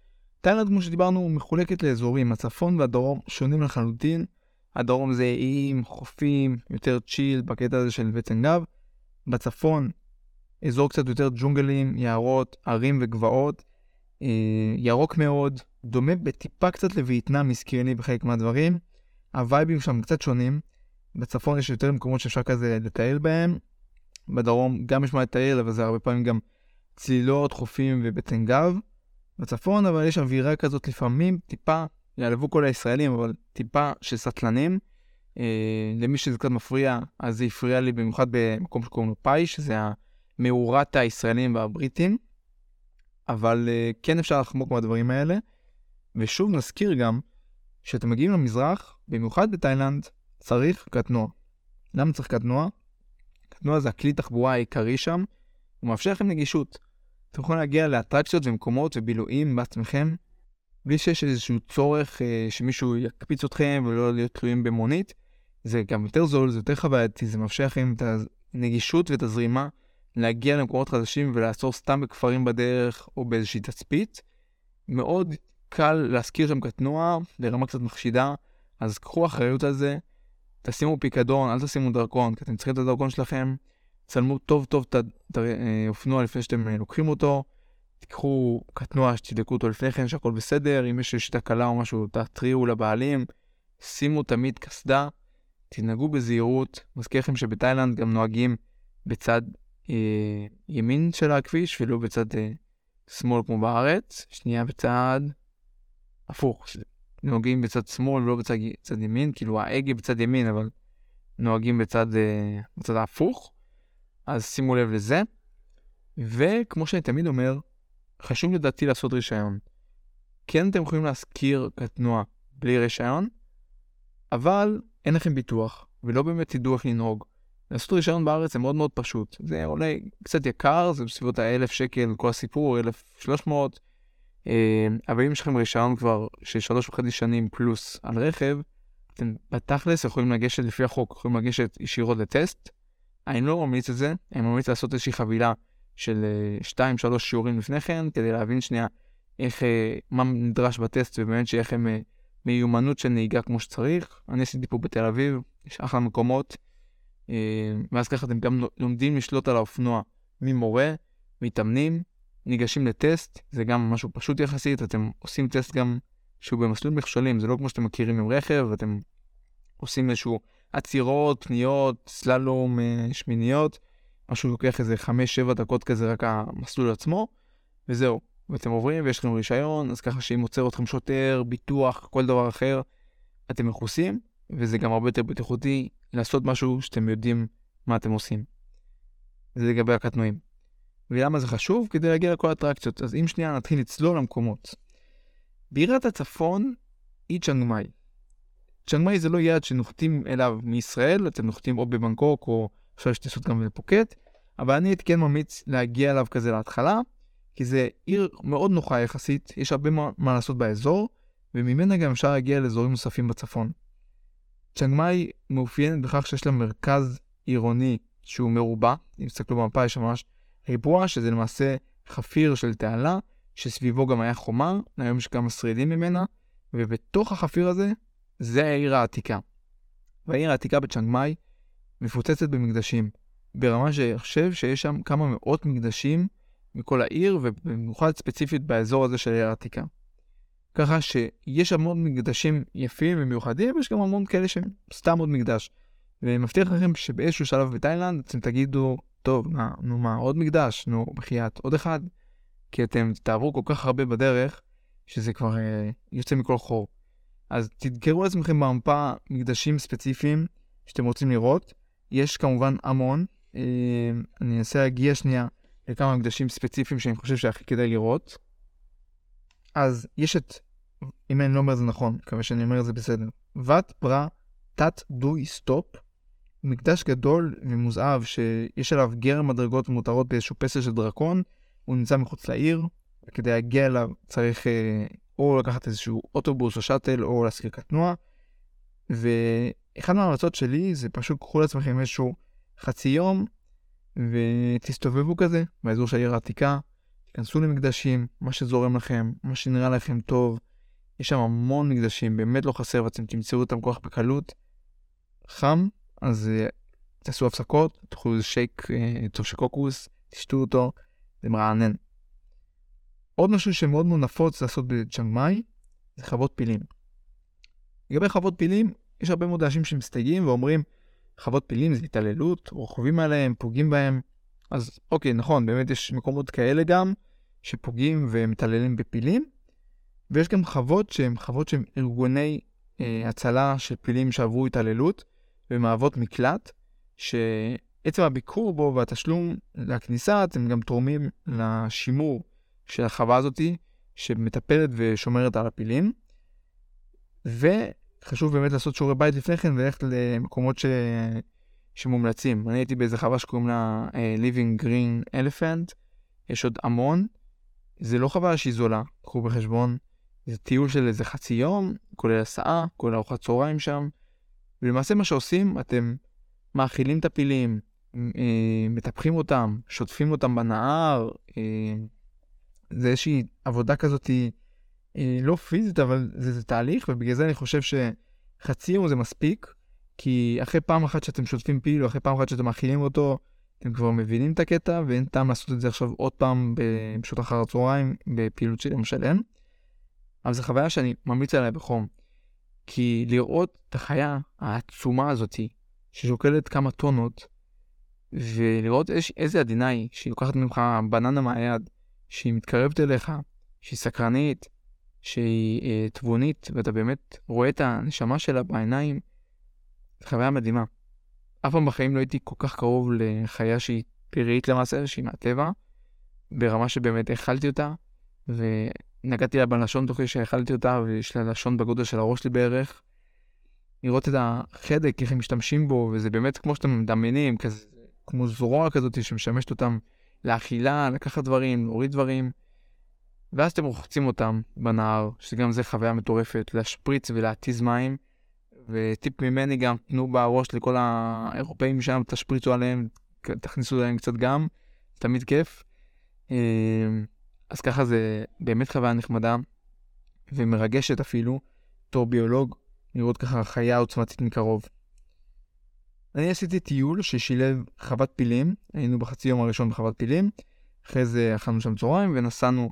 [SPEAKER 1] תאילנד, כמו שדיברנו, מחולקת לאזורים. הצפון והדרום שונים לחלוטין. הדרום זה איים, חופים, יותר צ'יל בקטע הזה של וצנגב. בצפון, אזור קצת יותר ג'ונגלים, יערות, ערים וגבעות. אה, ירוק מאוד, דומה בטיפה קצת לווייטנאם, הזכירני בחלק מהדברים. הווייבים שם קצת שונים. בצפון יש יותר מקומות שאפשר כזה לטייל בהם. בדרום גם יש מה לטייל, אבל זה הרבה פעמים גם צלילות, חופים ובטן גב. בצפון, אבל יש אווירה כזאת לפעמים, טיפה, יעלבו כל הישראלים, אבל טיפה של סטלנים. אה, למי שזה קצת מפריע, אז זה הפריע לי במיוחד במקום שקוראים לו פאי, שזה המאורת הישראלים והבריטים. אבל אה, כן אפשר לחמוק מהדברים האלה. ושוב נזכיר גם, שאתם מגיעים למזרח, במיוחד בתאילנד, צריך קטנוע. למה צריך קטנוע? קטנוע זה הכלי תחבורה העיקרי שם, הוא מאפשר לכם נגישות. אתם יכולים להגיע לאטרקציות ומקומות ובילויים בעצמכם, בלי שיש איזשהו צורך אה, שמישהו יקפיץ אתכם ולא להיות תלויים במונית. זה גם יותר זול, זה יותר חווייתי, זה מאפשר לכם את הנגישות ואת הזרימה להגיע למקומות חדשים ולעצור סתם בכפרים בדרך או באיזושהי תצפית. מאוד קל להזכיר שם קטנוע, לרמה קצת מחשידה, אז קחו אחריות על זה, תשימו פיקדון, אל תשימו דרכון, כי אתם צריכים את הדרכון שלכם, צלמו טוב טוב את האופנוע לפני שאתם לוקחים אותו, תיקחו קטנוע שתדלקו אותו לפני כן שהכל בסדר, אם יש תקלה או משהו תתריעו לבעלים, שימו תמיד קסדה, תנהגו בזהירות. מזכיר לכם שבתאילנד גם נוהגים בצד אה, ימין של הכביש ולא בצד אה, שמאל כמו בארץ, שנייה בצד הפוך, נוהגים בצד שמאל ולא בצד, בצד ימין, כאילו ההגה בצד ימין אבל נוהגים בצד, אה, בצד ההפוך. אז שימו לב לזה. וכמו שאני תמיד אומר, חשוב לדעתי לעשות רישיון. כן אתם יכולים להזכיר קטנוע בלי רישיון, אבל אין לכם ביטוח, ולא באמת תדעו איך לנהוג. לעשות רישיון בארץ זה מאוד מאוד פשוט. זה עולה קצת יקר, זה בסביבות האלף שקל, כל הסיפור, אלף שלוש מאות. אבל אם יש לכם רישיון כבר של שלוש וחצי שנים פלוס על רכב, אתם בתכלס יכולים לגשת לפי החוק, יכולים לגשת ישירות לטסט. אני לא ממליץ את זה, אני ממליץ לעשות איזושהי חבילה של שתיים שלוש שיעורים לפני כן, כדי להבין שנייה איך, מה נדרש בטסט, ובאמת שיהיה לכם מיומנות של נהיגה כמו שצריך. אני עשיתי פה בתל אביב, יש אחלה מקומות, ואז ככה אתם גם לומדים לשלוט על האופנוע ממורה, מתאמנים, ניגשים לטסט, זה גם משהו פשוט יחסית, אתם עושים טסט גם שהוא במסלול מכשולים, זה לא כמו שאתם מכירים עם רכב, אתם עושים איזשהו עצירות, פניות, סללום, שמיניות, משהו לוקח איזה חמש שבע דקות כזה רק המסלול עצמו, וזהו. ואתם עוברים ויש לכם רישיון, אז ככה שאם עוצר אתכם שוטר, ביטוח, כל דבר אחר, אתם מכוסים, וזה גם הרבה יותר בטיחותי לעשות משהו שאתם יודעים מה אתם עושים. זה לגבי הקטנועים. ולמה זה חשוב? כדי להגיע לכל האטרקציות. אז אם שנייה נתחיל לצלול למקומות. בירת הצפון היא צ'אנג מאי. צ'אנג מאי זה לא יעד שנוחתים אליו מישראל, אתם נוחתים או בבנקוק או אפשר שתעשות גם בפוקט, אבל אני כן ממליץ להגיע אליו כזה להתחלה, כי זה עיר מאוד נוחה יחסית, יש הרבה מה, מה לעשות באזור, וממנה גם אפשר להגיע לאזורים נוספים בצפון. צ'אנג מאי מאופיינת בכך שיש לה מרכז עירוני שהוא מרובע, אם תסתכלו במפה יש ממש ריבוע, שזה למעשה חפיר של תעלה, שסביבו גם היה חומה, היום יש כמה שרידים ממנה, ובתוך החפיר הזה, זה העיר העתיקה. והעיר העתיקה בצ'אנג מאי מפוצצת במקדשים, ברמה שחושב שיש שם כמה מאות מקדשים מכל העיר, ובמיוחד ספציפית באזור הזה של העיר העתיקה. ככה שיש המון מקדשים יפים ומיוחדים, ויש גם המון כאלה שהם סתם עוד מקדש. ומבטיח לכם שבאיזשהו שלב בתאילנד אתם תגידו, טוב, מה, נו מה, עוד מקדש, נו, בחייאת, עוד אחד. כי אתם תעברו כל כך הרבה בדרך, שזה כבר אה, יוצא מכל חור. אז תדקרו לעצמכם במפה מקדשים ספציפיים שאתם רוצים לראות. יש כמובן המון. אה, אני אנסה להגיע שנייה לכמה מקדשים ספציפיים שאני חושב שהכי כדאי לראות. אז יש את, אם אני לא אומר זה נכון, מקווה שאני אומר זה בסדר. ות פרה תת דוי סטופ. מקדש גדול ומוזהב שיש עליו גר מדרגות מותרות באיזשהו פסל של דרקון. הוא נמצא מחוץ לעיר, וכדי להגיע אליו צריך אה, או לקחת איזשהו אוטובוס או שטל או להזכיר קטנוע. ואחד מההמלצות שלי זה פשוט קחו לעצמכם איזשהו חצי יום ותסתובבו כזה באזור של העיר העתיקה, כנסו למקדשים, מה שזורם לכם, מה שנראה לכם טוב. יש שם המון מקדשים, באמת לא חסר, ואתם תמצאו אותם כוח בקלות. חם, אז uh, תעשו הפסקות, תאכלו איזה שייק, uh, טוב של קוקוס, תשתו אותו, זה מרענן. עוד משהו שמאוד מאוד נפוץ לעשות בצ'אנג מאי, זה חוות פילים. לגבי חוות פילים, יש הרבה מאוד אנשים שמסתייגים ואומרים, חוות פילים זה התעללות, רוכבים עליהם, פוגעים בהם. אז אוקיי, נכון, באמת יש מקומות כאלה גם, שפוגעים ומתעללים בפילים, ויש גם חוות שהן חוות שהן ארגוני אה, הצלה של פילים שעברו התעללות, ומהוות מקלט, שעצם הביקור בו והתשלום לכניסה, אתם גם תורמים לשימור של החווה הזאת, שמטפלת ושומרת על הפילים. וחשוב באמת לעשות שיעורי בית לפני כן, וללכת למקומות ש... שמומלצים. אני הייתי באיזה חווה שקוראים לה uh, Living Green Elephant, יש עוד המון. זה לא חווה שהיא זולה, קחו בחשבון. זה טיול של איזה חצי יום, כולל הסעה, כולל ארוחת צהריים שם. ולמעשה מה שעושים, אתם מאכילים את הפילים, אה, מטפחים אותם, שוטפים אותם בנהר. אה, זה איזושהי עבודה כזאת, אה, לא פיזית, אבל זה, זה תהליך, ובגלל זה אני חושב שחצי יום זה מספיק, כי אחרי פעם אחת שאתם שוטפים פיל, או אחרי פעם אחת שאתם מאכילים אותו, אתם כבר מבינים את הקטע, ואין טעם לעשות את זה עכשיו עוד פעם בשעות אחר הצהריים, בפעילות של יום שלם. אבל זו חוויה שאני ממליץ עליה בחום. כי לראות את החיה העצומה הזאת, ששוקלת כמה טונות, ולראות איז, איזה עדינה היא, שהיא לוקחת ממך בננה מהיד, שהיא מתקרבת אליך, שהיא סקרנית, שהיא אה, תבונית, ואתה באמת רואה את הנשמה שלה בעיניים, זו חוויה מדהימה. אף פעם בחיים לא הייתי כל כך קרוב לחיה שהיא פראית למעשה, שהיא מהטבע, ברמה שבאמת אכלתי אותה, ונגעתי לה בלשון תוך שהאכלתי אותה, ויש לה לשון בגודל של הראש לי בערך. לראות את החדק, איך הם משתמשים בו, וזה באמת כמו שאתם מדמיינים, כזה, כמו זרוע כזאת שמשמשת אותם לאכילה, לקחת דברים, להוריד דברים, ואז אתם רוחצים אותם בנהר, שגם זה חוויה מטורפת, להשפריץ ולהטיז מים, וטיפ ממני גם, תנו בראש לכל האירופאים שם, תשפריצו עליהם, תכניסו להם קצת גם, תמיד כיף. אז ככה זה באמת חוויה נחמדה, ומרגשת אפילו, תור ביולוג, לראות ככה חיה עוצמתית מקרוב. אני עשיתי טיול ששילב חוות פילים, היינו בחצי יום הראשון בחוות פילים, אחרי זה אכלנו שם צהריים ונסענו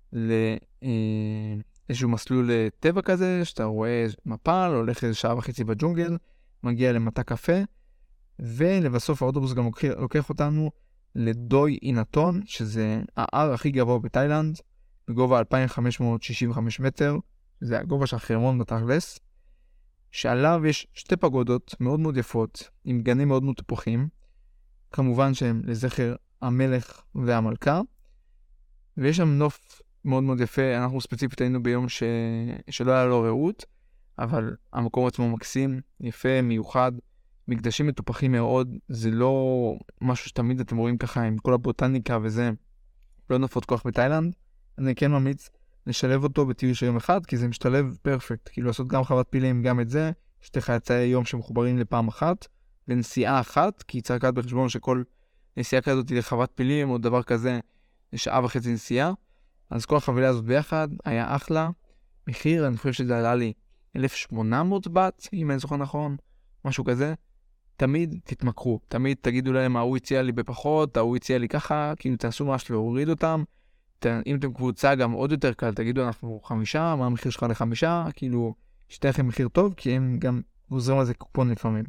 [SPEAKER 1] לאיזשהו מסלול טבע כזה, שאתה רואה מפל, הולך איזה שעה וחצי בג'ונגל, מגיע למטע קפה, ולבסוף האוטובוס גם לוקח, לוקח אותנו לדוי אינטון, שזה ההר הכי גבוה בתאילנד, בגובה אלפיים חמש מאות שישים וחמש מטר, זה הגובה של החרמון בתכלס, שעליו יש שתי פגודות מאוד מאוד יפות, עם גנים מאוד מאוד תפוחים, כמובן שהם לזכר המלך והמלכה, ויש שם נוף מאוד מאוד יפה. אנחנו ספציפית היינו ביום ש... שלא היה לו ראות, אבל המקום עצמו מקסים, יפה, מיוחד, מקדשים מטופחים מאוד, זה לא משהו שתמיד אתם רואים ככה עם כל הבוטניקה וזה, לא נפות כוח בתאילנד. אני כן ממליץ לשלב אותו בטיול של יום אחד, כי זה משתלב פרפקט, כאילו לעשות גם חוות פילים, גם את זה, שתי חייצאי יום שמחוברים לפעם אחת, לנסיעה אחת, כי צריך לקחת בחשבון שכל נסיעה כזאת היא לחוות פילים, או דבר כזה, לשעה וחצי נסיעה, אז כל החבילה הזאת ביחד היה אחלה. מחיר, אני חושב שזה עלה לי אלף ושמונה מאות בת, אם אני זוכר נכון, משהו כזה. תמיד תתמקרו, תמיד תגידו להם, ההוא הציע לי בפחות, ההוא הציע לי ככה, כאילו תעשו ממש להוריד אותם. אם אתם קבוצה גם עוד יותר קל, תגידו אנחנו חמישה, מה המחיר שלך לחמישה, כאילו שתהיה לכם מחיר טוב, כי הם גם גוזרים על זה קופון לפעמים.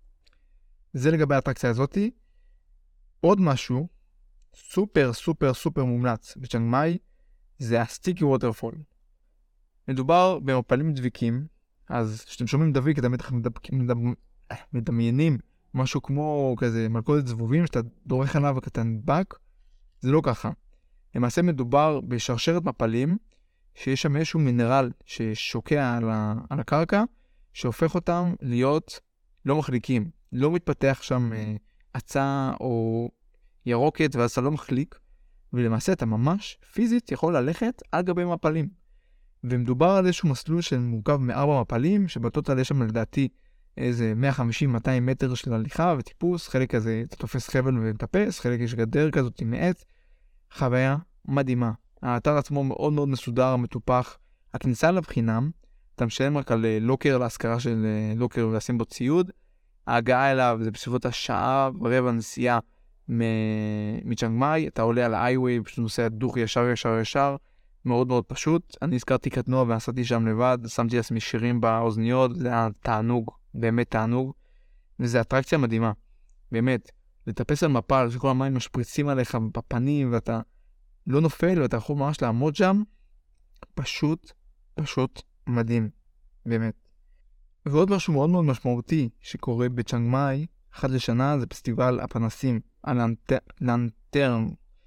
[SPEAKER 1] זה לגבי האטרקציה הזאת. עוד משהו, סופר סופר סופר מומלץ בצ'אנג מאי, זה הסטיקי ווטרפול. מדובר במפלים דביקים, אז כשאתם שומעים דביק, אתם בטח מדמיינים משהו כמו כזה מלכודת זבובים, שאתה דורך עליו וכתה נדבק. זה לא ככה. למעשה מדובר בשרשרת מפלים, שיש שם איזשהו מינרל ששוקע על, ה... על הקרקע, שהופך אותם להיות לא מחליקים. לא מתפתח שם אה, עצה או ירוקת, ואז אתה לא מחליק, ולמעשה אתה ממש פיזית יכול ללכת על גבי מפלים. ומדובר על איזשהו מסלול שמורכב מארבע מפלים, שבטוטל יש שם לדעתי איזה מאה חמישים עד מאתיים מטר של הליכה וטיפוס, חלק כזה אתה תופס חבל ומטפס, חלק יש גדר כזאת עם עץ, חוויה מדהימה. האתר עצמו מאוד מאוד מסודר, מטופח. הכניסה אליו חינם, אתה משלם רק על לוקר, להשכרה של לוקר ולשים בו ציוד. ההגעה אליו זה בסביבות השעה ורבע נסיעה מצ'אנג מאי, אתה עולה על האיי-ווי, פשוט נוסע דוך ישר ישר ישר, מאוד מאוד פשוט. אני הזכרתי קטנוע ועשיתי שם לבד, שמתי לעצמי שירים באוזניות, זה היה תענוג, באמת תענוג, וזה אטרקציה מדהימה, באמת, לטפס על מפל, שכל המים משפריצים עליך בפנים, ואתה לא נופל, ואתה יכול ממש לעמוד שם, פשוט, פשוט מדהים, באמת. ועוד משהו מאוד מאוד משמעותי שקורה בצ'אנג מאי, אחת לשנה, זה פסטיבל הפנסים, הלנטרן.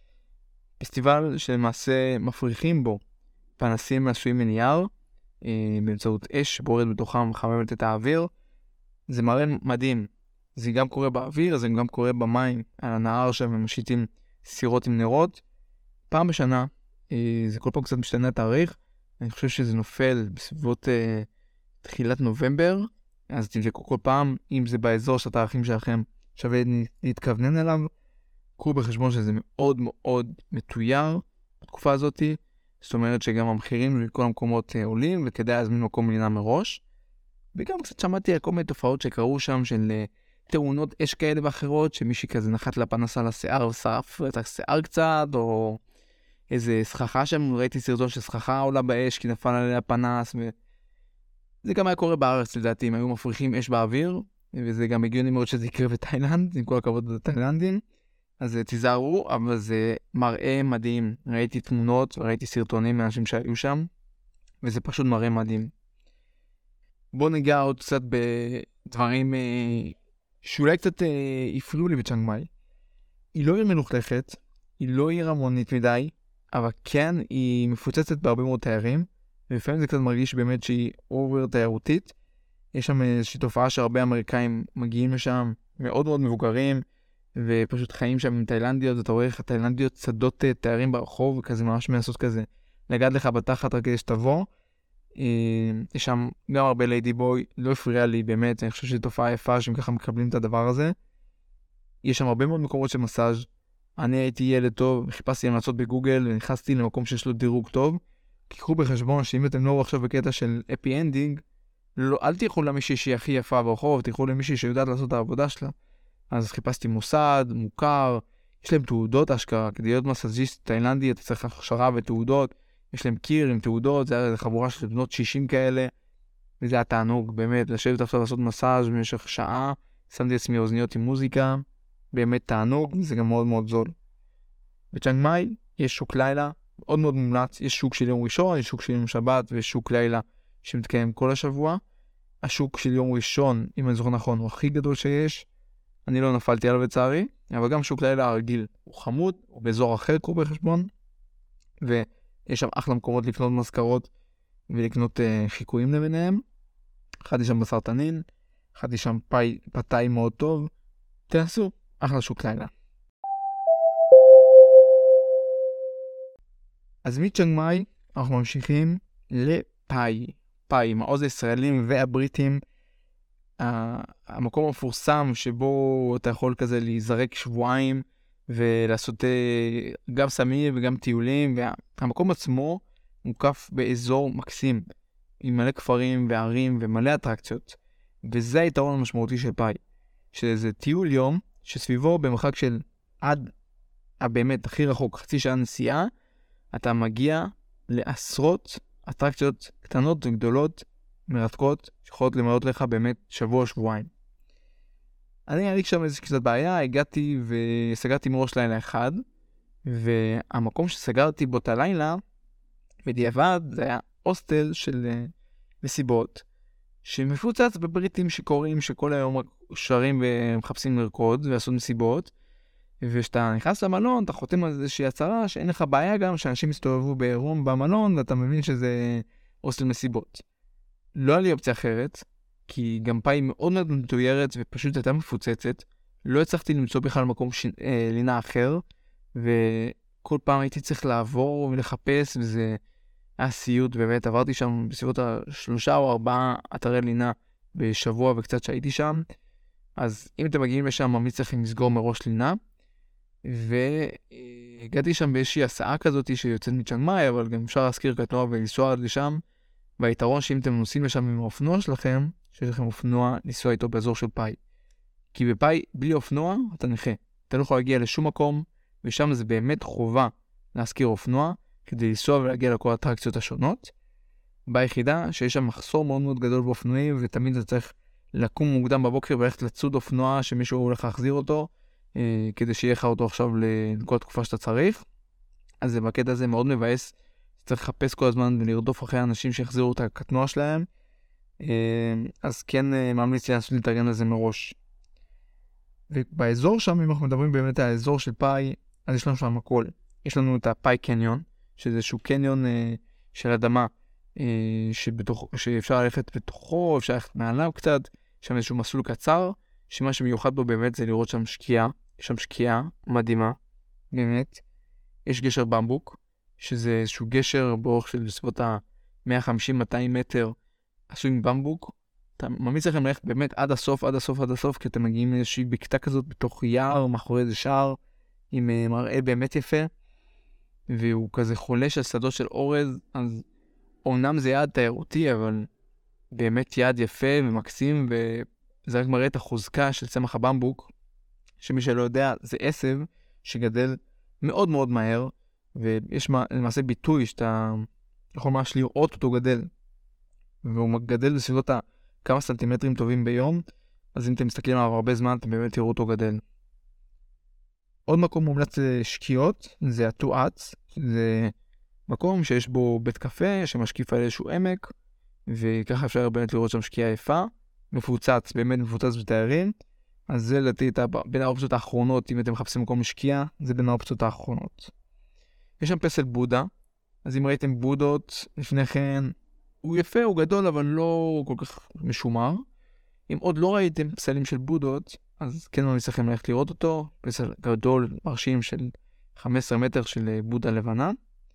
[SPEAKER 1] פסטיבל שלמעשה מפריחים בו פנסים מעשויים מנייר, אה, באמצעות אש שבוערת בתוכם מחממת את האוויר. זה מראה מדהים. זה גם קורה באוויר, זה גם קורה במים, על הנהר שם משיתים סירות עם נרות. פעם בשנה, אה, זה כל פעם קצת משתנה התאריך, אני חושב שזה נופל בסביבות אה, תחילת נובמבר, אז תבדקו כל פעם, אם זה באזור של התאריכים שלכם, שווה להתכוונן אליו. קחו בחשבון שזה מאוד מאוד מתויר בתקופה הזאת, זאת אומרת שגם המחירים בכל המקומות עולים, וכדאי להזמין מקום לינה מראש. וגם קצת שמעתי על כל מיני תופעות שקרו שם, של תאונות אש כאלה ואחרות, שמישהי כזה נחת לפנסה לשיער ושרף את השיער קצת, או איזה סככה שם, ראיתי סרטון שסככה עולה באש כי נפל עליה פנס, וזה גם היה קורה בארץ לדעתי, הם היו מפריחים אש באוויר, וזה גם הגיוני מאוד שזה יקרה בתאילנד, עם כל הכבוד לתאילנדים. אז תיזהרו, אבל זה מראה מדהים. ראיתי תמונות, ראיתי סרטונים מאנשים שהיו שם, וזה פשוט מראה מדהים. בואו ניגע עוד קצת בדברים אה, שאולי קצת אה, הפריעו לי בצ'אנג מאי. היא לא עיר מלוכלכת, היא לא עיר המונית מדי, אבל כן היא מפוצצת בהרבה מאוד תיירים, ולפעמים זה קצת מרגיש באמת שהיא אובר תיירותית. יש שם איזושהי תופעה שהרבה אמריקאים מגיעים לשם, מאוד מאוד מבוגרים, ופשוט חיים שם עם תאילנדיות, אתה רואה איך התאילנדיות צדות תיירים ברחוב, וכזה ממש מנסות כזה לגד לך בתחת רק כדי שתבוא. יש שם גם הרבה ליידי בוי, לא הפריע לי באמת, אני חושב שזו תופעה יפה שהם ככה מקבלים את הדבר הזה. יש שם הרבה מאוד מקומות של מסאז'. אני הייתי ילד טוב, חיפשתי המלצות בגוגל, ונכנסתי למקום שיש לו דירוג טוב, כי קחו בחשבון שאם אתם לא עכשיו בקטע של אפי אנדינג, לא, אל תלכו למישהי שהיא הכי יפה ברחוב, תלכו למישהי שיודעת לעשות את העבודה שלה. אז חיפשתי מוסד, מוכר, יש להם תעודות השקעה, כדי להיות מסאז'יסט תאילנדי אתה צריך הכשרה ותעודות, יש להם קיר עם תעודות, זה היה חבורה של בנות שישים כאלה, וזה היה תענוג, באמת, לשבת עכשיו לעשות מסאז' במשך שעה, שמתי עצמי אוזניות עם מוזיקה, באמת תענוג, זה גם מאוד מאוד זול. בצ'אנג מאי יש שוק לילה, מאוד מאוד מומלץ, יש שוק של יום ראשון, יש שוק של יום שבת, ויש שוק לילה שמתקיים כל השבוע. השוק של יום ראשון, אם אני זוכר נכון, הוא הכי גדול שיש, אני לא נפלתי עליו בצערי, אבל גם שוק לילה הרגיל הוא חמוד, הוא באזור אחר קרוב בחשבון, ויש שם אחלה מקומות לקנות מזכרות ולקנות uh, חיקויים לביניהם. אחד יש שם בשר תנין, אחד יש שם פאי, פתאי מאוד טוב, תנסו, אחלה שוק לילה. אז מצ'אנג מאי אנחנו ממשיכים לפאי, פאי, מעוז הישראלים והבריטים, המקום המפורסם שבו אתה יכול כזה להיזרק שבועיים ולעשות גם סמים וגם טיולים, והמקום עצמו מוקף באזור מקסים עם מלא כפרים וערים ומלא אטרקציות, וזה היתרון המשמעותי של פאי, שזה טיול יום שסביבו במרחק של עד הבאמת הכי רחוק חצי שעה נסיעה, אתה מגיע לעשרות אטרקציות קטנות וגדולות מרתקות שיכולות למלות לך באמת שבוע שבועיים. אני היה לי שם איזו קצת בעיה, הגעתי וסגרתי מראש לילה אחד, והמקום שסגרתי בו את הלילה בדיעבד זה היה הוסטל של מסיבות שמפוצץ בבריטים שקוראים שכל היום שרים ומחפשים לרקוד ועשו מסיבות, ושאתה נכנס למלון אתה חותם על איזושהי הצהרה שאין לך בעיה גם שאנשים מסתובבו בעירום במלון, ואתה מבין שזה הוסטל מסיבות. לא היה לי אופציה אחרת, כי גם פאי מאוד מאוד מתוירת ופשוט הייתה מפוצצת, לא הצלחתי למצוא בכלל מקום ש... אה, לינה אחר, וכל פעם הייתי צריך לעבור ולחפש, וזה היה סיוט, באמת עברתי שם בסביבות השלושה או ארבעה אתרי לינה בשבוע וקצת שהייתי שם, אז אם אתם מגיעים לשם ממליץ לכם לסגור מראש לינה, והגעתי שם באיזושהי הסעה כזאת שיוצאת מצ'אנג מאי, אבל גם אפשר להזכיר קטנוע ולנסוע עד לשם, והיתרון שאם אתם נוסעים לשם עם האופנוע שלכם, שיש לכם אופנוע לנסוע איתו באזור של פאי. כי בפאי, בלי אופנוע, אתה נכה. אתה לא יכול להגיע לשום מקום, ושם זה באמת חובה להזכיר אופנוע, כדי לנסוע ולהגיע לכל האטרקציות השונות. ביחידה, שיש שם מחסור מאוד מאוד גדול באופנועים, ותמיד אתה צריך לקום מוקדם בבוקר וללכת לצוד אופנוע שמישהו הולך להחזיר אותו, אה, כדי שיהיה לך אותו עכשיו לכל התקופה שאתה צריך. אז זה בקטע הזה מאוד מבאס, צריך לחפש כל הזמן ולרדוף אחרי אנשים שיחזירו את הקטנוע שלהם. אה, אז כן אה, ממליץ לי להתארגן לזה מראש. ובאזור שם, אם אנחנו מדברים באמת על האזור של פאי, אז יש לנו שם הכל. יש לנו את הפאי קניון, שזה איזשהו קניון אה, של אדמה, אה, שבתוך, שאפשר ללכת בתוכו, אפשר ללכת מעליו קצת, שם איזשהו מסלול קצר, שמה שמיוחד בו באמת זה לראות שם שקיעה, יש שם שקיעה מדהימה, באמת. יש גשר במבוק, שזה איזשהו גשר באורך של סביבות ה-מאה וחמישים עד מאתיים מטר, עשוי עם במבוק. אתה ממליץ לכם ללכת באמת עד הסוף, עד הסוף, עד הסוף, כי אתם מגיעים לאיזושהי בקתה כזאת בתוך יער, מאחורי איזה שער, עם uh, מראה באמת יפה, והוא כזה חולש על שדות של אורז, אז אומנם זה יעד תיירותי, אבל באמת יעד יפה ומקסים, וזה רק מראה את החוזקה של צמח הבמבוק, שמי שלא יודע, זה עשב שגדל מאוד מאוד מהר, ויש למעשה ביטוי שאתה יכול ממש לראות אותו גדל, והוא גדל בסביבות ה... כמה סנטימטרים טובים ביום, אז אם אתם מסתכלים עליו הרבה זמן, אתם באמת תראו אותו גדל. עוד מקום מומלץ לשקיעות, זה הטועץ, זה מקום שיש בו בית קפה, שמשקיף על איזשהו עמק, וככה אפשר באמת לראות שם שקיעה יפה, מפוצץ, באמת מפוצץ בתיירים, אז זה לדעתי בין האופציות האחרונות, אם אתם מחפשים מקום לשקיעה, זה בין האופציות האחרונות. יש שם פסל בודה, אז אם ראיתם בודות לפני כן, הוא יפה, הוא גדול, אבל לא כל כך משומר. אם עוד לא ראיתם פסלים של בודות, אז כן ממליץ לכם ללכת לראות אותו. פסל גדול, מרשים של חמישה עשר מטר של בודה לבנה.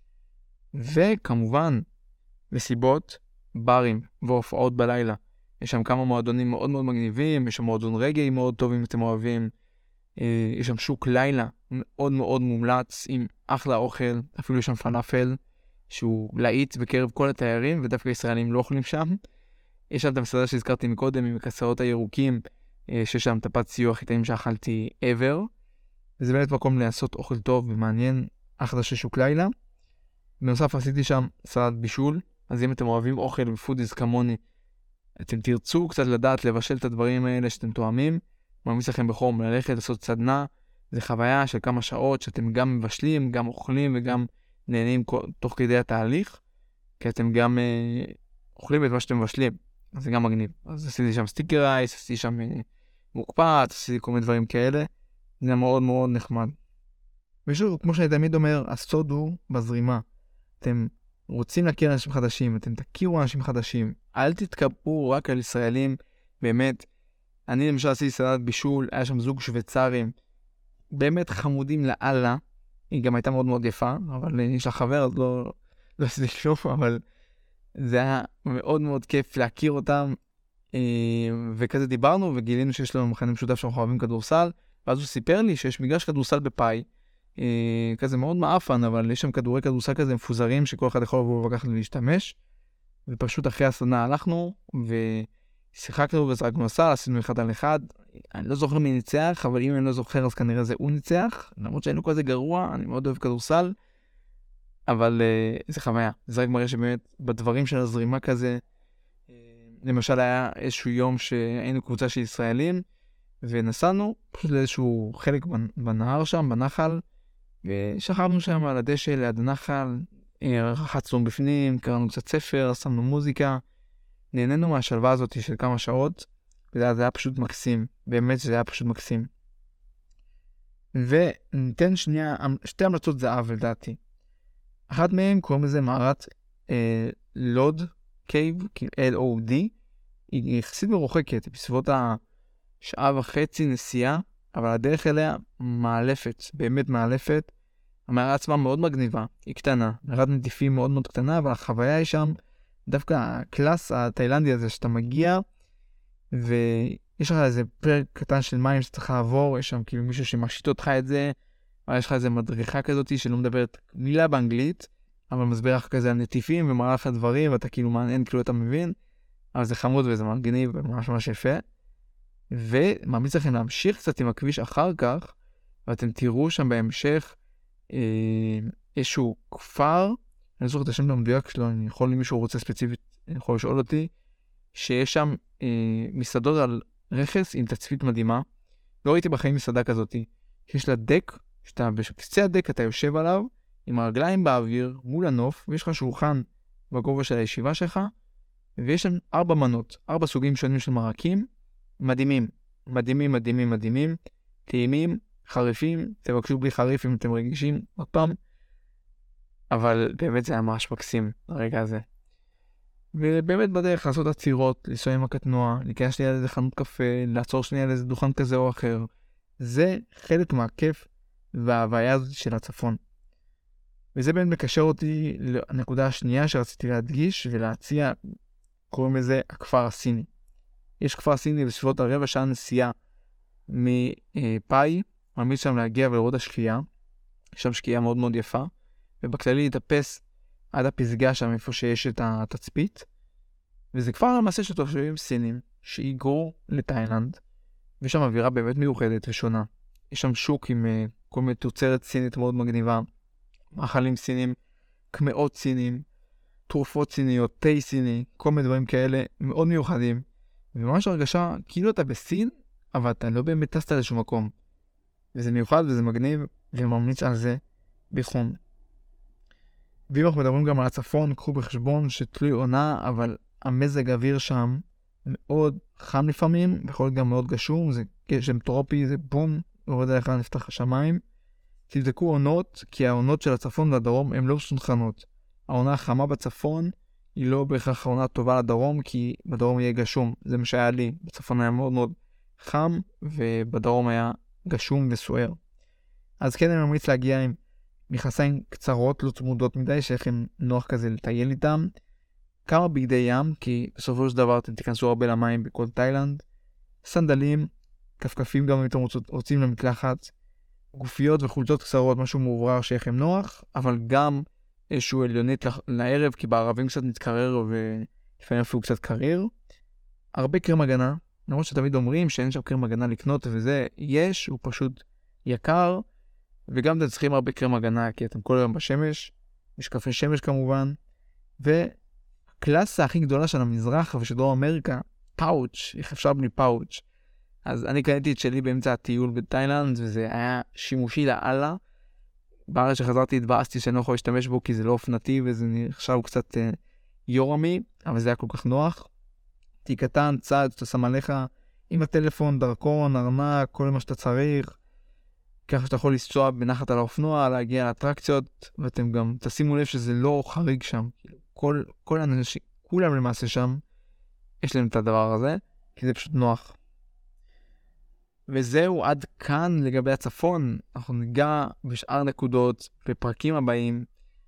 [SPEAKER 1] וכמובן, מסיבות, ברים והופעות בלילה. יש שם כמה מועדונים מאוד מאוד מגניבים, יש שם מועדון רגעי מאוד טוב אם אתם אוהבים. יש שם שוק לילה מאוד מאוד מומלץ, עם אחלה אוכל, אפילו יש שם פלאפל. שהוא להיט בקרב כל התיירים, ודווקא ישראלים לא אוכלים שם. יש שם את המסעדה שהזכרתי מקודם, עם הכסאות הירוקים, שיש שם טפת סיוע הכי טעים שאכלתי ever. וזה באמת מקום לעשות אוכל טוב ומעניין, אחלה של שוק לילה. בנוסף עשיתי שם סלט בישול, אז אם אתם אוהבים אוכל ופודיז כמוני, אתם תרצו קצת לדעת לבשל את הדברים האלה שאתם תואמים, ממליץ לכם בחום ללכת לעשות סדנה. זה חוויה של כמה שעות שאתם גם מבשלים, גם אוכלים וגם נהנים תוך כדי התהליך, כי אתם גם אה, אוכלים את מה שאתם מבשלים, אז זה גם מגניב. אז עשיתי שם סטיקר רייס, עשיתי שם אה, מוקפץ, עשיתי כל מיני דברים כאלה, זה מאוד מאוד נחמד. ושוב, כמו שאני תמיד אומר, הסוד הוא בזרימה. אתם רוצים להכיר אנשים חדשים, אתם תכירו אנשים חדשים, אל תתקבעו רק על ישראלים, באמת. אני למשל עשיתי סלט בישול, היה שם זוג שוויצרים, באמת חמודים לאללה, היא גם הייתה מאוד מאוד יפה, אבל יש לה חבר, אז לא, לא עשיתי כלום, אבל זה היה מאוד מאוד כיף להכיר אותם, וכזה דיברנו וגילינו שיש לנו מכנה משותף שאנחנו אוהבים כדורסל, ואז הוא סיפר לי שיש מגרש כדורסל בפאי, כזה מאוד מאפן, אבל יש שם כדורי כדורסל כזה מפוזרים, שכל אחד יכול לבוא ולקחת ולהשתמש, ופשוט אחרי הסדנה הלכנו, ושיחקנו וזרקנו לסל, עשינו אחד על אחד, אני לא זוכר מי ניצח, אבל אם אני לא זוכר אז כנראה זה הוא ניצח, למרות שהיינו כזה גרוע, אני מאוד אוהב כדורסל, אבל uh, זה חוויה, זה רק מראה שבאמת בדברים של הזרימה כזה, uh, למשל היה איזשהו יום שהיינו קבוצה של ישראלים, ונסענו פשוט לאיזשהו חלק בנהר שם, בנחל, ושכבנו שם על הדשא ליד הנחל, רחצנו בפנים, קראנו קצת ספר, שמנו מוזיקה, נהנינו מהשלווה הזאת של כמה שעות, וזה היה פשוט מקסים, באמת זה היה פשוט מקסים. וניתן שנייה, שתי המלצות זהב לדעתי. אחת מהן קוראים לזה מערת אה, לוד קייב, אל או די, היא יחסית מרוחקת, בסביבות השעה וחצי נסיעה, אבל הדרך אליה מאלפת, באמת מאלפת. המערה עצמה מאוד מגניבה, היא קטנה, מערת נטיפים מאוד מאוד קטנה, אבל החוויה היא שם, דווקא הקלאס התאילנדי הזה שאתה מגיע, ויש לך איזה פרק קטן של מים שצריך לעבור, יש שם כאילו מישהו שמשיט אותך את זה, אבל יש לך איזה מדריכה כזאת שלא מדברת מילה באנגלית, אבל מסביר לך כזה על נטיפים ומראה לך דברים, ואתה כאילו מעניין, כאילו אתה מבין, אבל זה חמוד וזה מגניב וממש ממש יפה. ומאמיץ לכם להמשיך קצת עם הכביש אחר כך, ואתם תראו שם בהמשך אה, איזשהו כפר, אני זוכר את השם המדויק שלו, אני יכול, אם מישהו רוצה ספציפית, אני יכול לשאול אותי, שיש שם אה, מסעדות על רכס עם תצפית מדהימה. לא ראיתי בחיים מסעדה כזאת, יש לה דק, שאתה בקצה הדק אתה יושב עליו, עם הרגליים באוויר, מול הנוף, ויש לך שולחן בגובה של הישיבה שלך, ויש שם ארבע מנות, ארבע סוגים שונים של מרקים, מדהימים, מדהימים, מדהימים, מדהימים, טעימים, חריפים, תבקשו בלי חריף אם אתם רגישים, עוד פעם, אבל באמת זה היה ממש מקסים, הרגע הזה. ובאמת בדרך לעשות עצירות, לנסוע עם הקטנוע, להיכנס שנייה לאיזה חנות קפה, לעצור שנייה לאיזה דוכן כזה או אחר, זה חלק מהכיף וההוויה הזאת של הצפון. וזה באמת מקשר אותי לנקודה השנייה שרציתי להדגיש ולהציע, קוראים לזה הכפר הסיני. יש כפר סיני בסביבות הרבע שעה נסיעה מפאי, ממליץ שם להגיע ולראות השקיעה, יש שם שקיעה מאוד מאוד יפה, ובכללי להתאפס עד הפסגה שם איפה שיש את התצפית, וזה כפר למעשה של תושבים סינים שהיגרו לתאילנד, ויש שם אווירה באמת מיוחדת ושונה. יש שם שוק עם uh, כל מיני תוצרת סינית מאוד מגניבה, מאכלים סינים, קמעות סינים, תרופות סיניות, תה סיני, כל מיני דברים כאלה מאוד מיוחדים, וממש הרגשה כאילו אתה בסין, אבל אתה לא באמת טסת לשום מקום. וזה מיוחד וזה מגניב, וממליץ על זה בחום. ואם אנחנו מדברים גם על הצפון, קחו בחשבון שתלוי עונה, אבל המזג האוויר שם מאוד חם לפעמים, יכול להיות גם מאוד גשום, זה גשם טרופי, זה בום, יורד עליך נפתח השמיים. תבדקו עונות, כי העונות של הצפון והדרום הן לא סונכנות. העונה החמה בצפון היא לא בהכרח העונה טובה לדרום, כי בדרום יהיה גשום. זה מה שהיה לי, בצפון היה מאוד מאוד חם, ובדרום היה גשום וסוער. אז כן, אני ממליץ להגיע עם מכנסיים קצרות, לא צמודות מדי, שיכם נוח כזה לטייל איתם. כמה בגדי ים, כי בסופו של דבר אתם תיכנסו הרבה למים בכל תאילנד. סנדלים, כפכפים גם אם אתם רוצים למקלחת. גופיות וחולצות קצרות, משהו מעוברר שיכם נוח, אבל גם איזשהו עליונית לערב, כי בערבים קצת מתקרר ולפעמים אפילו קצת קריר. הרבה קרם הגנה, למרות שתמיד אומרים שאין שם קרם הגנה לקנות וזה, יש, הוא פשוט יקר, וגם אתם צריכים הרבה קרם הגנה, כי אתם כל היום בשמש, משקפי שמש כמובן, והקלאסה הכי גדולה של המזרח ושל דרום אמריקה, פאוץ', איך אפשר בלי פאוץ'. אז אני קניתי את שלי באמצע הטיול בתאילנד, וזה היה שימושי לאללה. בארץ שחזרתי התבאסתי שאני לא יכול להשתמש בו, כי זה לא אופנתי, וזה נחשב קצת אה, יורמי, אבל זה היה כל כך נוח. תיק קטן, צד, שאתה שם עליך עם הטלפון, דרכון, ארנק, כל מה שאתה צריך, ככה שאתה יכול לנסוע בנחת על האופנוע, להגיע לאטרקציות, ואתם גם תשימו לב שזה לא חריג שם. כל, כל אנשים, כולם למעשה שם, יש להם את הדבר הזה, כי זה פשוט נוח. וזהו עד כאן לגבי הצפון. אנחנו ניגע בשאר נקודות בפרקים הבאים.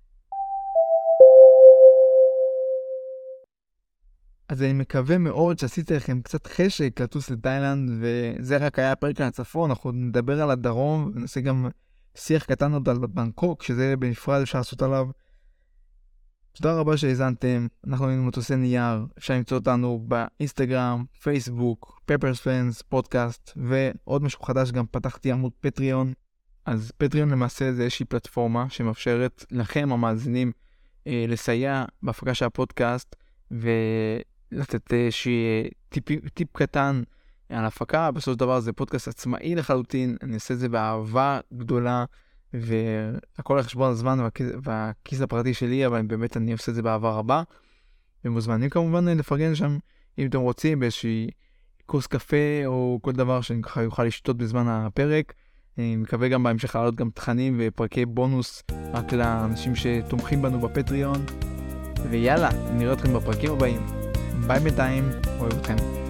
[SPEAKER 1] אז אני מקווה מאוד שעשיתי לכם קצת חשק לטוס לתאילנד, וזה רק היה הפרק על הצפון. אנחנו נדבר על הדרום, ונעשה גם שיח קטן עוד על בנקוק, שזה בנפרד אפשר לעשות עליו. תודה רבה שהזנתם, אנחנו היינו מטוסי נייר, אפשר למצוא אותנו באינסטגרם, פייסבוק, פפרס פלנס, פודקאסט, ועוד משהו חדש, גם פתחתי עמוד פטריון. אז פטריון למעשה זה איזושהי פלטפורמה שמאפשרת לכם המאזינים אה, לסייע בהפקה של הפודקאסט, ולתת איזושהי טיפ, טיפ קטן על הפקה. בסופו של דבר זה פודקאסט עצמאי לחלוטין, אני עושה את זה באהבה גדולה, והכל על חשבון הזמן והכיס הפרטי שלי, אבל באמת אני עושה את זה באהבה רבה. ומוזמנים כמובן לפרגן שם, אם אתם רוצים, באיזושהי כוס קפה או כל דבר שאני ככה יוכל לשתות בזמן הפרק. אני מקווה גם בהמשך לעלות גם תכנים ופרקי בונוס רק לאנשים שתומכים בנו בפטריון. ויאללה, נראה אתכם בפרקים הבאים. ביי בינתיים, אוהב אתכם.